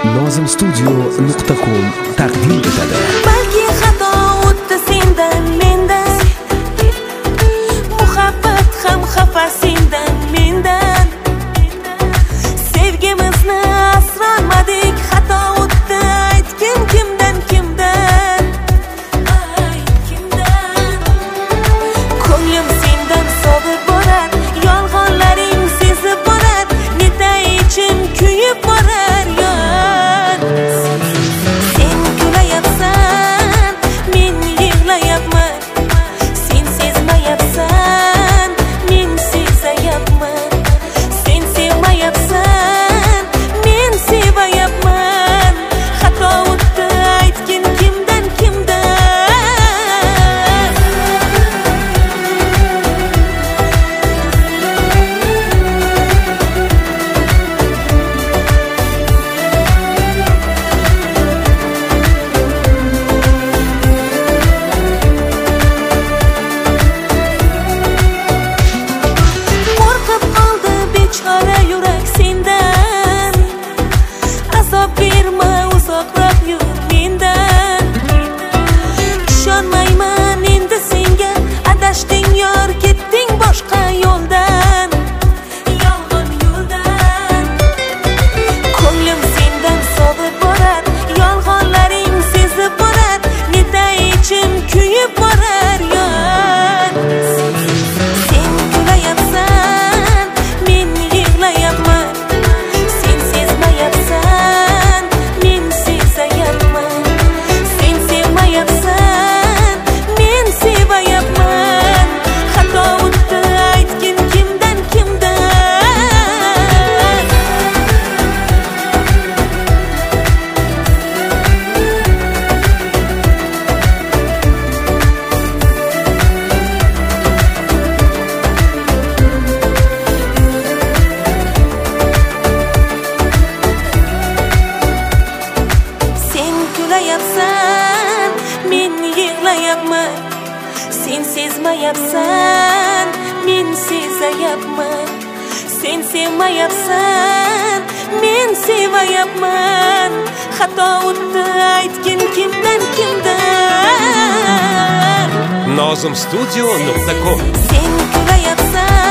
nozimstudio.com taqdim etadi. Balki xato o'tdi sendan mendan, muhabbat ham xafa sendan mendan. Sevgimizni asrolmadik, xato o'tdi aytgin kimdan kimdan. Ko'nglim sendan sovib borar, yolg'onlaring sezib borar, neta ichim kuyib borar yon. Sen kulayapsan, men yig'layapman. Sen sezmayapsan, men sezayapman. Sen sevmayapsan, men sevayapman. Xato o'tdi aytgin kimdan kimdan. Qo'rqib qoldi bechora yurak sendan. Azob berma, uzoqroq yur mendan. Ishonmayman endi senga, adashding yor, ketding boshqa yo'ldan. Yolg'on yo'ldan. Ko'nglim sendan sovib borar, yolg'onlaring sezib borar, neta ichim kuyib borar yon. Sen kulayapsan, men yig'layapman. Sen sezmayapsan, men sezayapman. Sen sevmayapsan, men sevayapman. Xato o'tdi aytgin kimdan kimdan. Sen kulayapsan, men yig'layapman. Sen sezmayapsan, men sezayapman. Sen sevmayapsan, men sevayapman. Xato o'tdi aytgin kimdan kimdan. nozimstudio.com Sen kulayapsan,